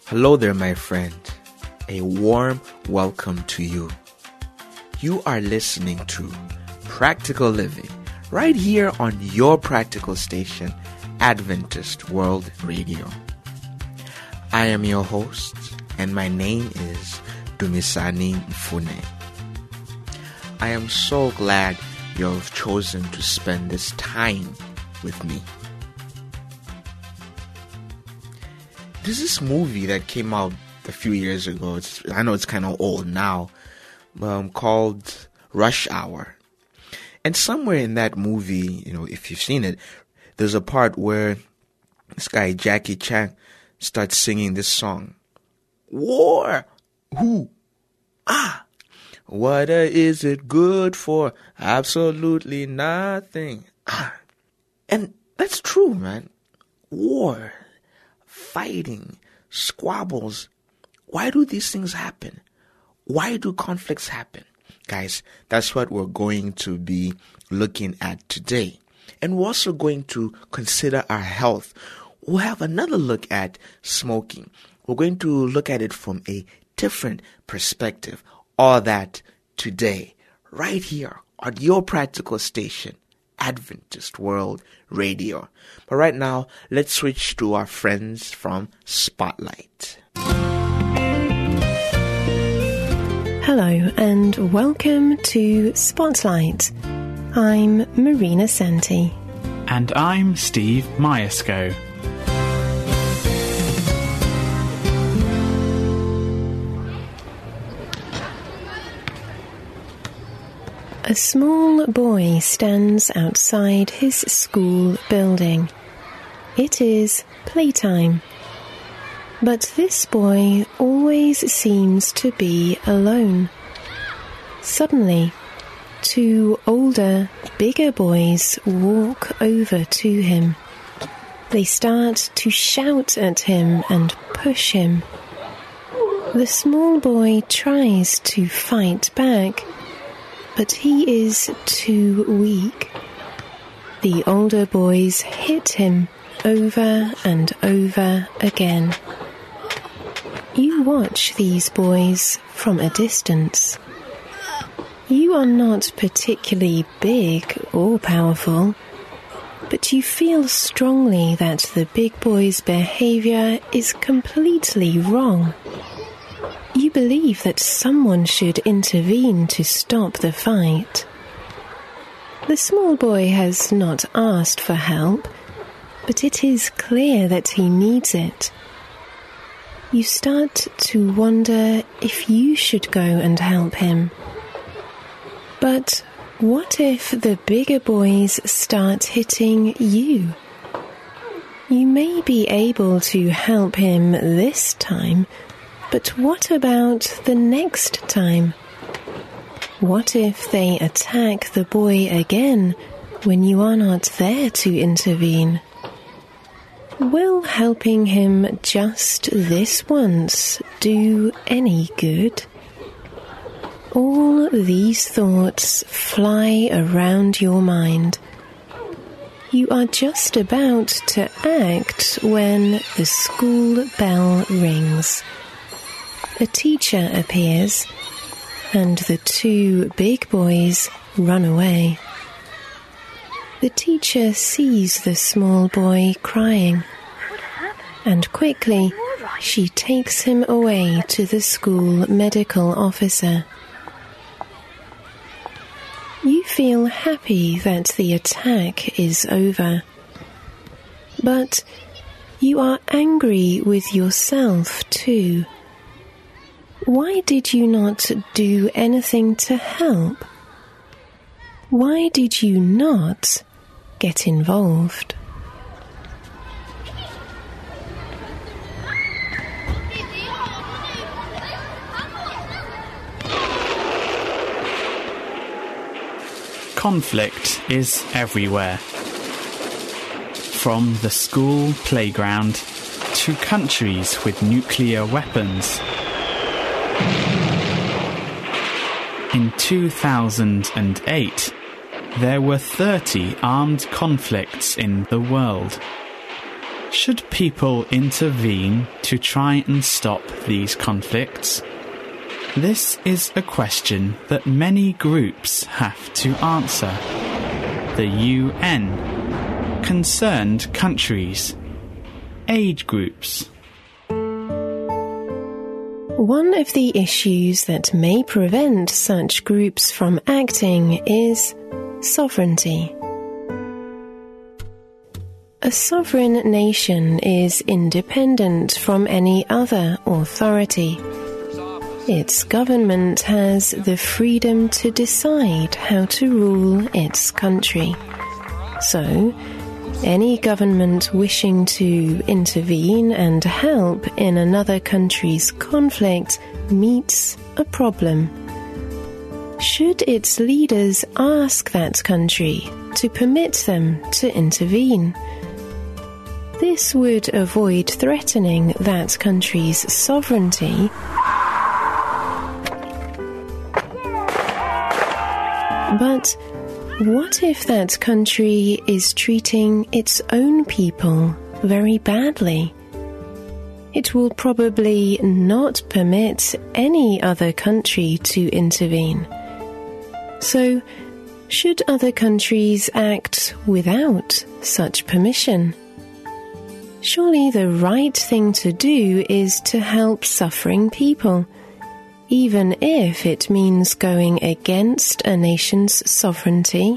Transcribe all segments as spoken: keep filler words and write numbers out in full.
Hello there, my friend. A warm welcome to you. You are listening to Practical Living right here on your practical station, Adventist World Radio. I am your host, and my name is Dumisani Mfune. I am so glad you have chosen to spend this time with me. There's this movie that came out a few years ago. It's, I know it's kind of old now, um, called Rush Hour. And somewhere in that movie, you know, if you've seen it, there's a part where this guy, Jackie Chan, starts singing this song. War! Who? Ah! What uh, is it good for? Absolutely nothing. Ah! And that's true, man. War. Fighting, squabbles. Why do these things happen? Why do conflicts happen? Guys, that's what we're going to be looking at today. And we're also going to consider our health. We'll have another look at smoking. We're going to look at it from a different perspective. All that today, right here on your practical station, Adventist World Radio. But right now, let's switch to our friends from Spotlight. Hello and welcome to Spotlight. I'm Marina Santi. And I'm Steve Myesko. A small boy stands outside his school building. It is playtime. But this boy always seems to be alone. Suddenly, two older, bigger boys walk over to him. They start to shout at him and push him. The small boy tries to fight back, but he is too weak. The older boys hit him over and over again. You watch these boys from a distance. You are not particularly big or powerful, but you feel strongly that the big boy's behavior is completely wrong. You believe that someone should intervene to stop the fight. The small boy has not asked for help, but it is clear that he needs it. You start to wonder if you should go and help him. But what if the bigger boys start hitting you? You may be able to help him this time, but what about the next time? What if they attack the boy again when you are not there to intervene? Will helping him just this once do any good? All these thoughts fly around your mind. You are just about to act when the school bell rings. A teacher appears, and the two big boys run away. The teacher sees the small boy crying, and quickly she takes him away to the school medical officer. You feel happy that the attack is over, but you are angry with yourself too. Why did you not do anything to help? Why did you not get involved? Conflict is everywhere. From the school playground to countries with nuclear weapons. In two thousand eight, there were thirty armed conflicts in the world. Should people intervene to try and stop these conflicts? This is a question that many groups have to answer. The U N, concerned countries, aid groups. One of the issues that may prevent such groups from acting is sovereignty. A sovereign nation is independent from any other authority. Its government has the freedom to decide how to rule its country. So, any government wishing to intervene and help in another country's conflict meets a problem. Should its leaders ask that country to permit them to intervene? This would avoid threatening that country's sovereignty, but what if that country is treating its own people very badly? It will probably not permit any other country to intervene. So, should other countries act without such permission? Surely the right thing to do is to help suffering people, even if it means going against a nation's sovereignty.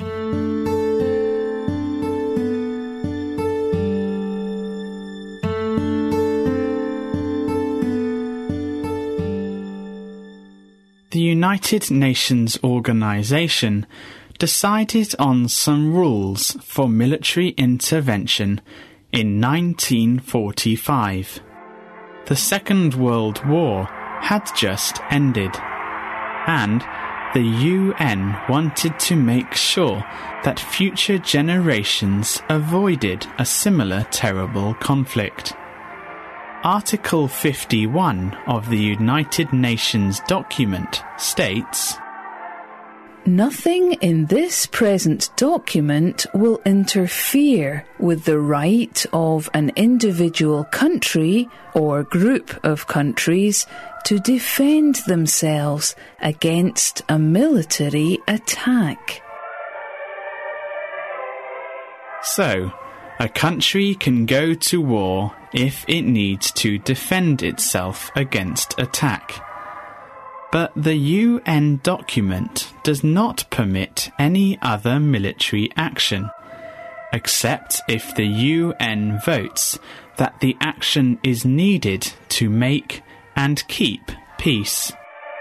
The United Nations Organization decided on some rules for military intervention in nineteen forty-five. The Second World War had just ended, and the U N wanted to make sure that future generations avoided a similar terrible conflict. Article fifty-one of the United Nations document states, "Nothing in this present document will interfere with the right of an individual country or group of countries to defend themselves against a military attack." So, a country can go to war if it needs to defend itself against attack. But the U N document does not permit any other military action, except if the U N votes that the action is needed to make and keep peace.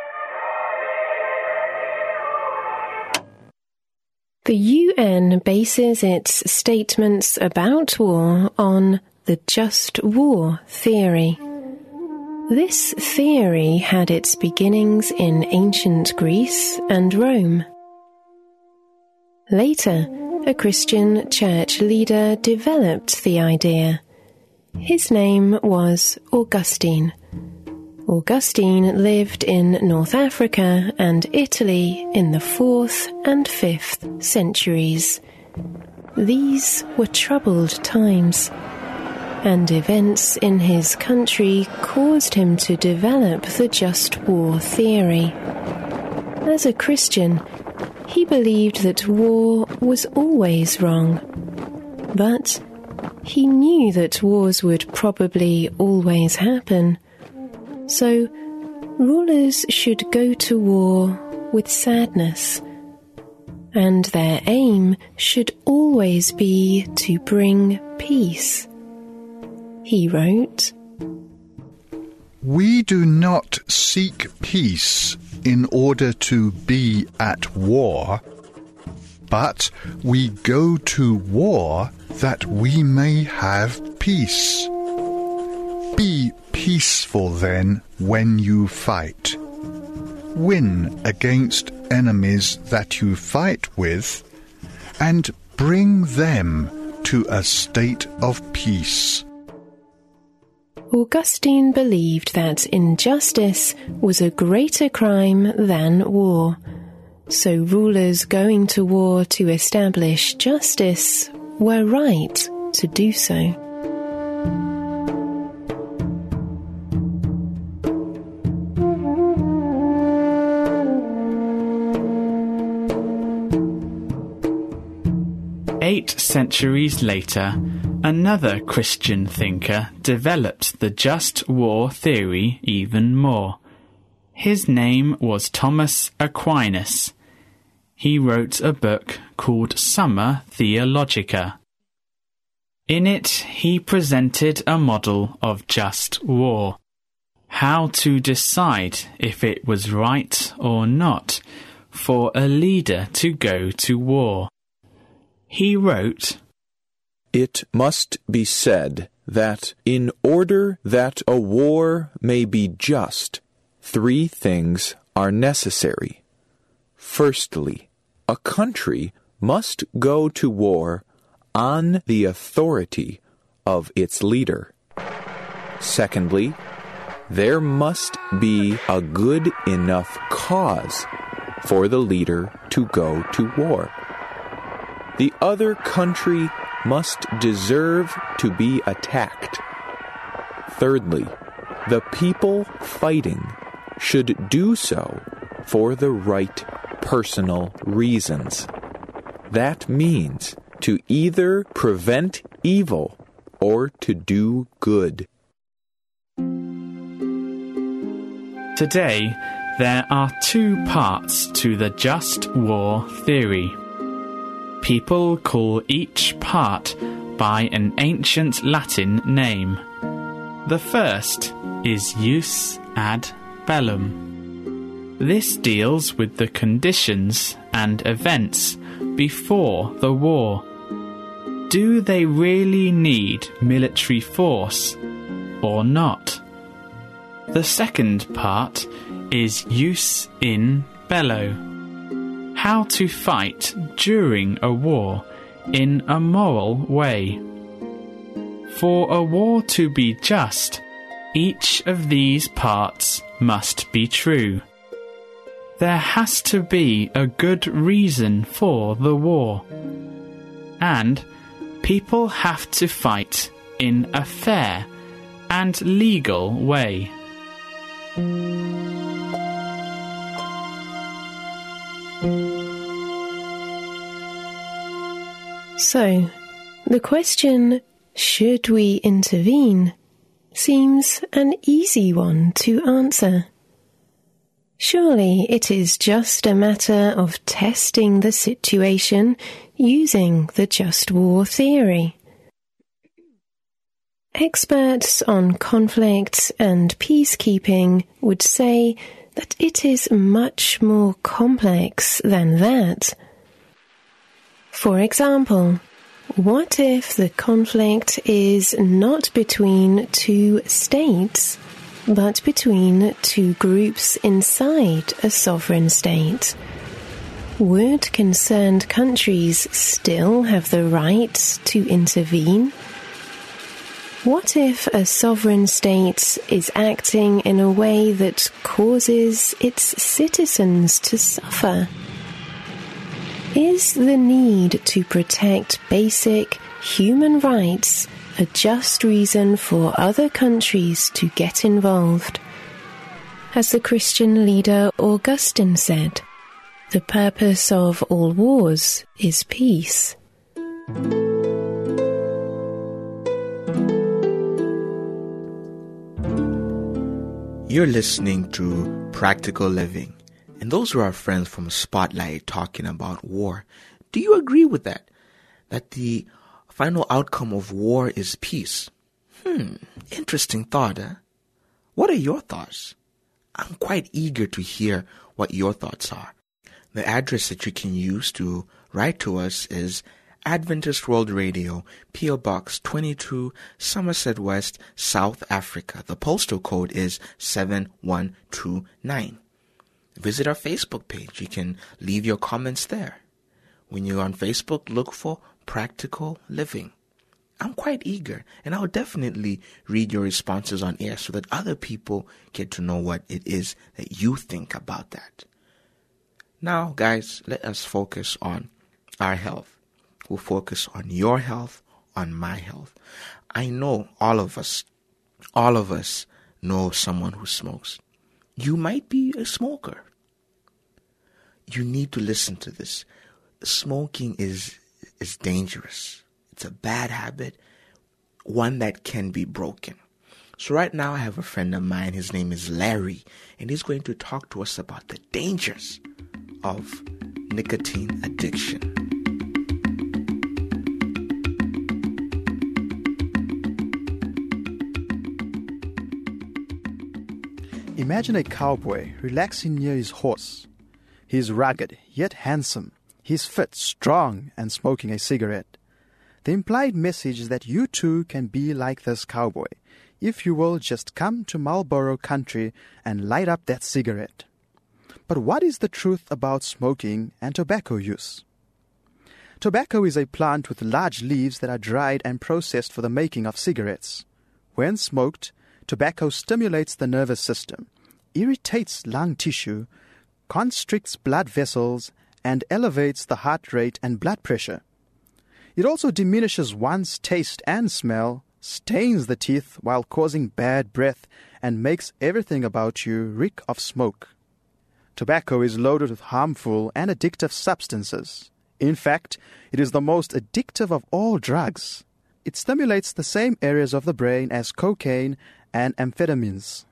The U N bases its statements about war on the just war theory. This theory had its beginnings in ancient Greece and Rome. Later, a Christian church leader developed the idea. His name was Augustine. Augustine lived in North Africa and Italy in the fourth and fifth centuries. These were troubled times, and events in his country caused him to develop the just war theory. As a Christian, he believed that war was always wrong, but he knew that wars would probably always happen. So, rulers should go to war with sadness, and their aim should always be to bring peace. He wrote, "We do not seek peace in order to be at war, but we go to war that we may have peace. Be peaceful then when you fight. Win against enemies that you fight with, and bring them to a state of peace." Augustine believed that injustice was a greater crime than war, so rulers going to war to establish justice were right to do so. Eight centuries later, another Christian thinker developed the just war theory even more. His name was Thomas Aquinas. He wrote a book called Summa Theologica. In it, he presented a model of just war, how to decide if it was right or not for a leader to go to war. He wrote, "It must be said that in order that a war may be just, three things are necessary. Firstly, a country must go to war on the authority of its leader. Secondly, there must be a good enough cause for the leader to go to war. The other country must deserve to be attacked. Thirdly, the people fighting should do so for the right personal reasons. That means to either prevent evil or to do good." Today, there are two parts to the just war theory. People call each part by an ancient Latin name. The first is jus ad bellum. This deals with the conditions and events before the war. Do they really need military force or not? The second part is jus in bello. How to fight during a war in a moral way. For a war to be just, each of these parts must be true. There has to be a good reason for the war. And people have to fight in a fair and legal way. So, the question, should we intervene, seems an easy one to answer. Surely it is just a matter of testing the situation using the just war theory. Experts on conflict and peacekeeping would say that it is much more complex than that. For example, what if the conflict is not between two states, but between two groups inside a sovereign state? Would concerned countries still have the right to intervene? What if a sovereign state is acting in a way that causes its citizens to suffer? Is the need to protect basic human rights a just reason for other countries to get involved? As the Christian leader Augustine said, the purpose of all wars is peace. You're listening to Practical Living, and those are our friends from Spotlight talking about war. Do you agree with that? That the final outcome of war is peace? Hmm, interesting thought, huh? What are your thoughts? I'm quite eager to hear what your thoughts are. The address that you can use to write to us is Adventist World Radio, P O Box twenty-two, Somerset West, South Africa. The postal code is seven one two nine. Visit our Facebook page. You can leave your comments there. When you're on Facebook, look for Practical Living. I'm quite eager, and I'll definitely read your responses on air so that other people get to know what it is that you think about that. Now, guys, let us focus on our health. We'll focus on your health, on my health. I know all of us, all of us know someone who smokes. You might be a smoker. You need to listen to this. Smoking is is dangerous. It's a bad habit, one that can be broken. So right now I have a friend of mine, his name is Larry, and he's going to talk to us about the dangers of nicotine addiction. Imagine a cowboy relaxing near his horse. He is rugged, yet handsome. He is fit, strong, and smoking a cigarette. The implied message is that you too can be like this cowboy, if you will just come to Marlboro country and light up that cigarette. But what is the truth about smoking and tobacco use? Tobacco is a plant with large leaves that are dried and processed for the making of cigarettes. When smoked, tobacco stimulates the nervous system, irritates lung tissue, constricts blood vessels, and elevates the heart rate and blood pressure. It also diminishes one's taste and smell, stains the teeth while causing bad breath, and makes everything about you reek of smoke. Tobacco is loaded with harmful and addictive substances. In fact, it is the most addictive of all drugs. It stimulates the same areas of the brain as cocaine and amphetamines.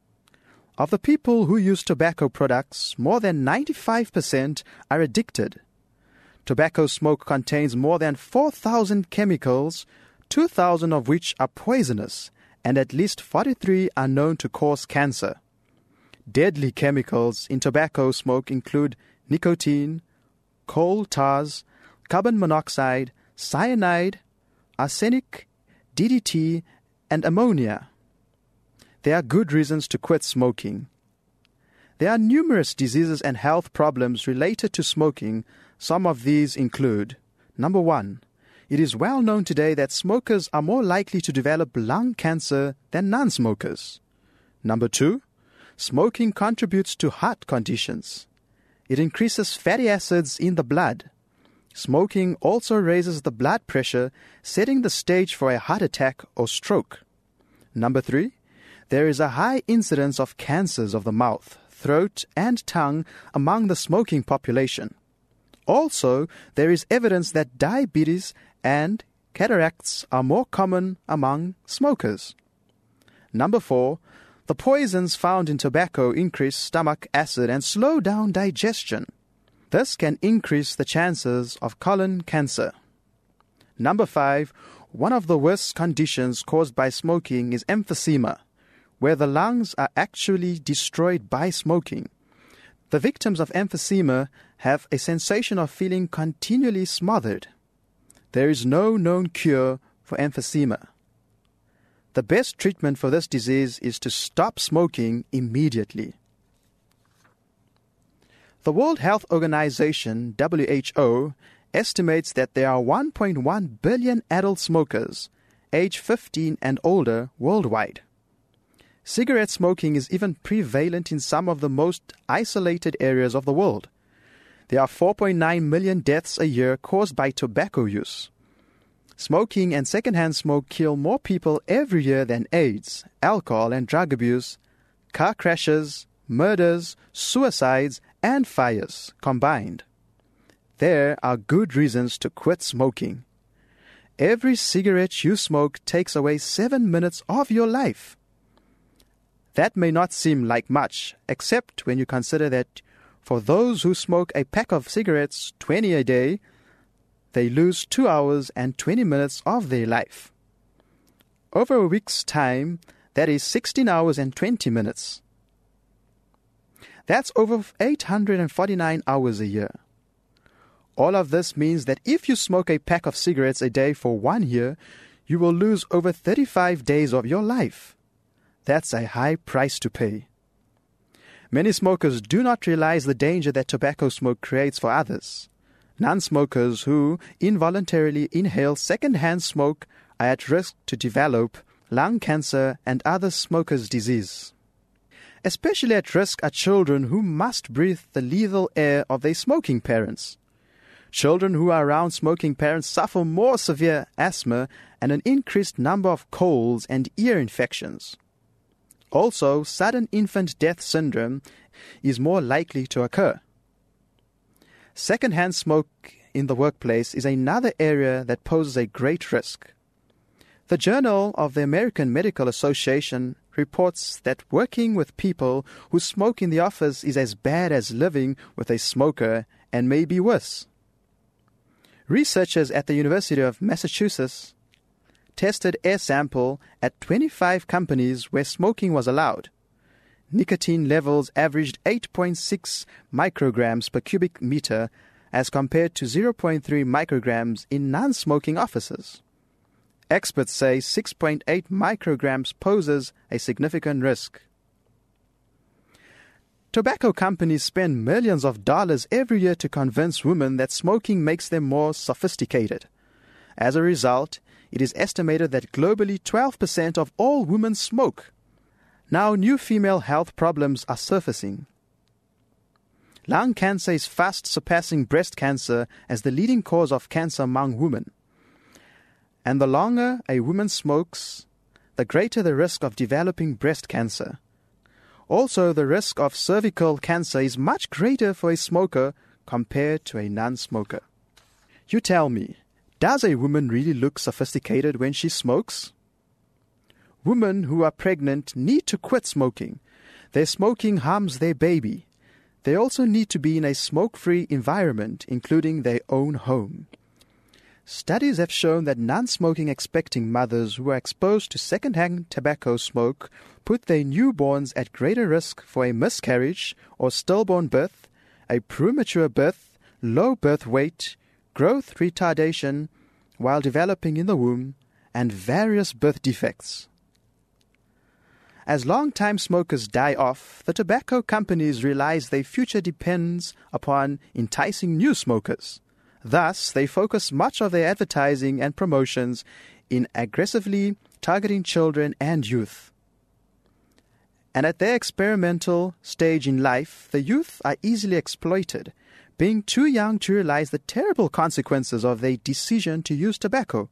Of the people who use tobacco products, more than ninety-five percent are addicted. Tobacco smoke contains more than four thousand chemicals, two thousand of which are poisonous, and at least forty-three are known to cause cancer. Deadly chemicals in tobacco smoke include nicotine, coal tars, carbon monoxide, cyanide, arsenic, D D T, and ammonia. There are good reasons to quit smoking. There are numerous diseases and health problems related to smoking. Some of these include: number one, it is well known today that smokers are more likely to develop lung cancer than non-smokers. Number two, smoking contributes to heart conditions. It increases fatty acids in the blood. Smoking also raises the blood pressure, setting the stage for a heart attack or stroke. Number three, there is a high incidence of cancers of the mouth, throat, and tongue among the smoking population. Also, there is evidence that diabetes and cataracts are more common among smokers. Number four, the poisons found in tobacco increase stomach acid and slow down digestion. This can increase the chances of colon cancer. Number five, one of the worst conditions caused by smoking is emphysema, where the lungs are actually destroyed by smoking. The victims of emphysema have a sensation of feeling continually smothered. There is no known cure for emphysema. The best treatment for this disease is to stop smoking immediately. The World Health Organization, W H O, estimates that there are one point one billion adult smokers, age fifteen and older, worldwide. Cigarette smoking is even prevalent in some of the most isolated areas of the world. There are four point nine million deaths a year caused by tobacco use. Smoking and secondhand smoke kill more people every year than AIDS, alcohol and drug abuse, car crashes, murders, suicides, and fires combined. There are good reasons to quit smoking. Every cigarette you smoke takes away seven minutes of your life. That may not seem like much, except when you consider that for those who smoke a pack of cigarettes, twenty a day, they lose two hours and twenty minutes of their life. Over a week's time, that is sixteen hours and twenty minutes. That's over eight hundred forty-nine hours a year. All of this means that if you smoke a pack of cigarettes a day for one year, you will lose over thirty-five days of your life. That's a high price to pay. Many smokers do not realize the danger that tobacco smoke creates for others. Non-smokers who involuntarily inhale second-hand smoke are at risk to develop lung cancer and other smokers' disease. Especially at risk are children who must breathe the lethal air of their smoking parents. Children who are around smoking parents suffer more severe asthma and an increased number of colds and ear infections. Also, sudden infant death syndrome is more likely to occur. Secondhand smoke in the workplace is another area that poses a great risk. The Journal of the American Medical Association reports that working with people who smoke in the office is as bad as living with a smoker and may be worse. Researchers at the University of Massachusetts tested air sample at twenty-five companies where smoking was allowed. Nicotine levels averaged eight point six micrograms per cubic meter as compared to zero point three micrograms in non-smoking offices. Experts say six point eight micrograms poses a significant risk. Tobacco companies spend millions of dollars every year to convince women that smoking makes them more sophisticated. As a result, it is estimated that globally twelve percent of all women smoke. Now, new female health problems are surfacing. Lung cancer is fast surpassing breast cancer as the leading cause of cancer among women. And the longer a woman smokes, the greater the risk of developing breast cancer. Also, the risk of cervical cancer is much greater for a smoker compared to a non-smoker. You tell me, does a woman really look sophisticated when she smokes? Women who are pregnant need to quit smoking. Their smoking harms their baby. They also need to be in a smoke-free environment, including their own home. Studies have shown that non-smoking expecting mothers who are exposed to second-hand tobacco smoke put their newborns at greater risk for a miscarriage or stillborn birth, a premature birth, low birth weight, growth retardation while developing in the womb, and various birth defects. As long-time smokers die off, the tobacco companies realize their future depends upon enticing new smokers. Thus, they focus much of their advertising and promotions in aggressively targeting children and youth. And at their experimental stage in life, the youth are easily exploited, being too young to realize the terrible consequences of their decision to use tobacco.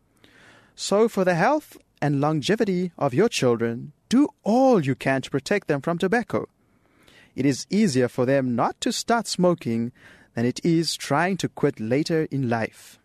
So, for the health and longevity of your children, do all you can to protect them from tobacco. It is easier for them not to start smoking than it is trying to quit later in life.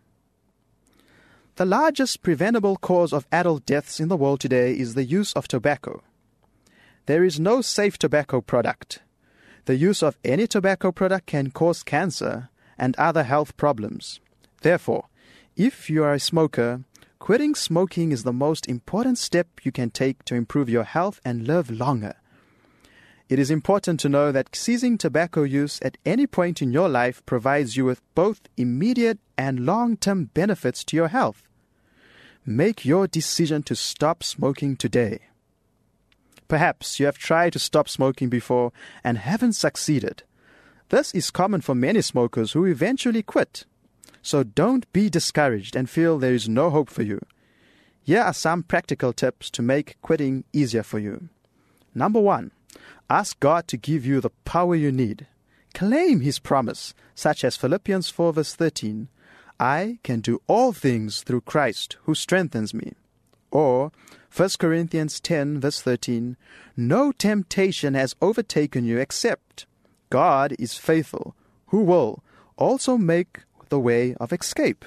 The largest preventable cause of adult deaths in the world today is the use of tobacco. There is no safe tobacco product. The use of any tobacco product can cause cancer and other health problems. Therefore, if you are a smoker, quitting smoking is the most important step you can take to improve your health and live longer. It is important to know that ceasing tobacco use at any point in your life provides you with both immediate and long-term benefits to your health. Make your decision to stop smoking today. Perhaps you have tried to stop smoking before and haven't succeeded. This is common for many smokers who eventually quit. So don't be discouraged and feel there is no hope for you. Here are some practical tips to make quitting easier for you. Number one, ask God to give you the power you need. Claim His promise, such as Philippians four verse thirteen, I can do all things through Christ who strengthens me. Or First Corinthians ten verse thirteen, no temptation has overtaken you except God is faithful, who will also make the way of escape.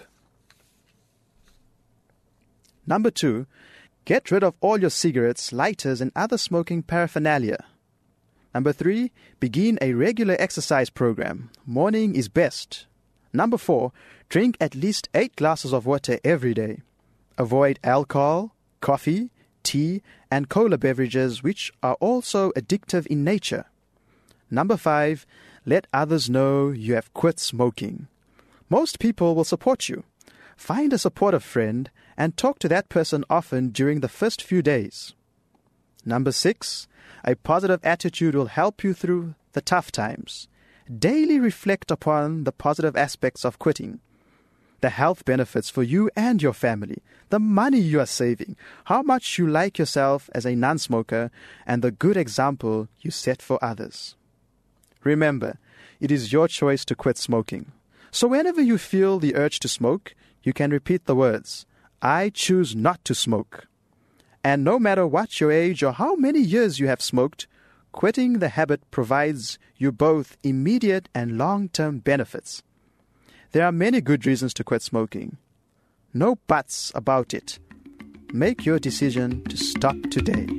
Number two, get rid of all your cigarettes, lighters, and other smoking paraphernalia. Number three, begin a regular exercise program. Morning is best. Number four, drink at least eight glasses of water every day. Avoid alcohol, coffee, tea, and cola beverages, which are also addictive in nature. Number five, let others know you have quit smoking. Most people will support you. Find a supportive friend and talk to that person often during the first few days. Number six, a positive attitude will help you through the tough times. Daily reflect upon the positive aspects of quitting. The health benefits for you and your family, the money you are saving, how much you like yourself as a non-smoker, and the good example you set for others. Remember, it is your choice to quit smoking. So whenever you feel the urge to smoke, you can repeat the words, I choose not to smoke. And no matter what your age or how many years you have smoked, quitting the habit provides you both immediate and long-term benefits. There are many good reasons to quit smoking. No buts about it. Make your decision to stop today.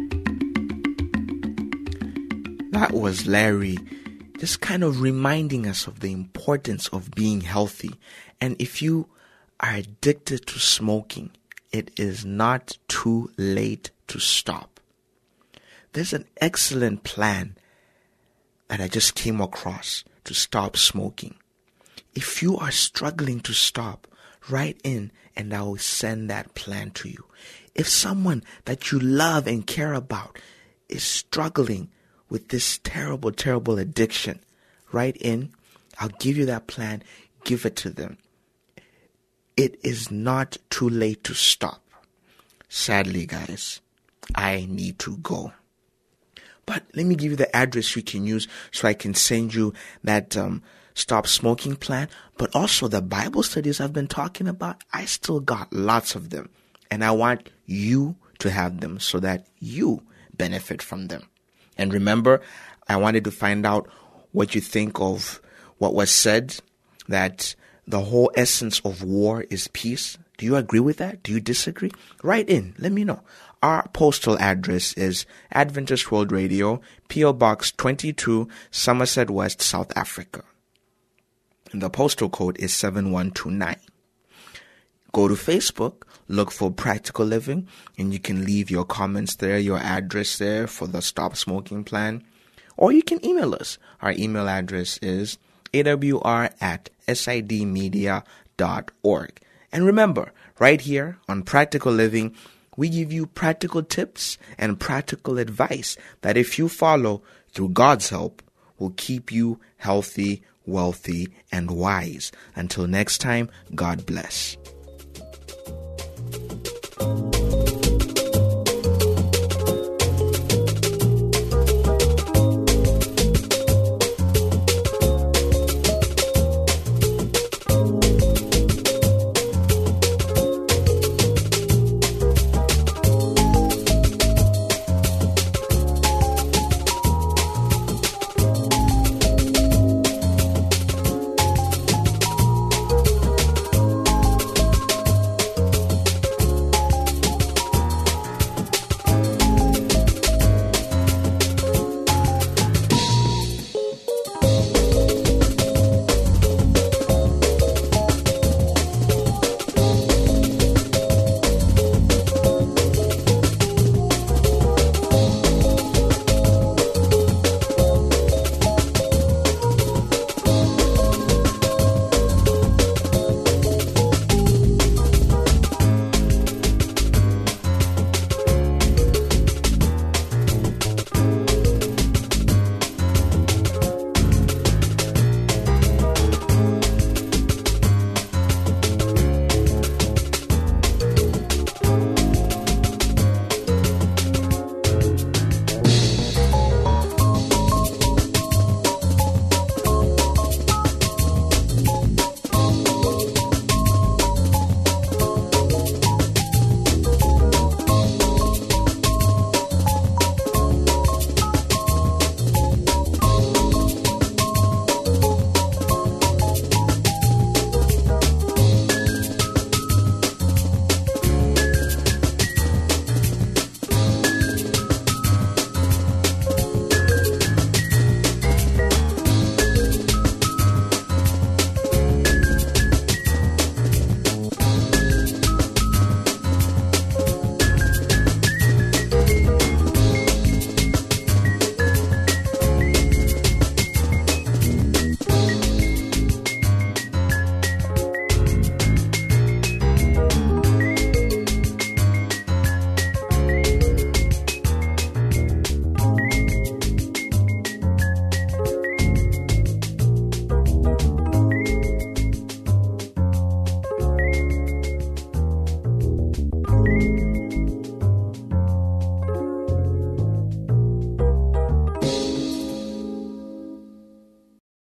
That was Larry, just kind of reminding us of the importance of being healthy. And if you are addicted to smoking, it is not too late to stop. There's an excellent plan that I just came across to stop smoking. If you are struggling to stop, write in and I will send that plan to you. If someone that you love and care about is struggling with this terrible, terrible addiction, write in. I'll give you that plan. Give it to them. It is not too late to stop. Sadly, guys, I need to go. But let me give you the address you can use so I can send you that um, stop smoking plan. But also the Bible studies I've been talking about, I still got lots of them. And I want you to have them so that you benefit from them. And remember, I wanted to find out what you think of what was said, that the whole essence of war is peace. Do you agree with that? Do you disagree? Write in. Let me know. Our postal address is Adventist World Radio, P O Box twenty-two, Somerset West, South Africa. And the postal code is seven one two nine. Go to Facebook, look for Practical Living, and you can leave your comments there, your address there for the Stop Smoking Plan. Or you can email us. Our email address is A W R at S I D media dot org. And remember, right here on Practical Living, we give you practical tips and practical advice that if you follow through God's help, will keep you healthy, wealthy, and wise. Until next time, God bless.